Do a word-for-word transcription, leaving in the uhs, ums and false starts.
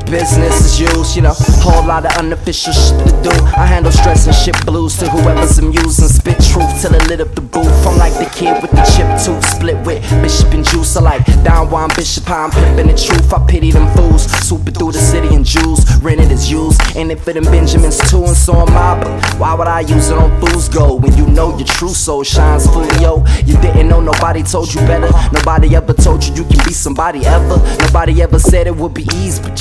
business as usual, you know. Whole lot of unofficial shit to do. I handle stress and shit blues to whoever's amused and spit truth till it lit up the booth. I'm like the kid with the chip tooth, split with Bishop and Juice. I like Don Juan Bishop, how I'm pimpin' the truth. I pity them fools, swooping through the city in jewels, rented as used, and it fit them Benjamins too, and so am I. But why would I use it on fool's gold when you know your true soul shines fully, yo? You didn't know, nobody told you better. Nobody ever told you you can be somebody ever. Nobody ever said it would be easy, but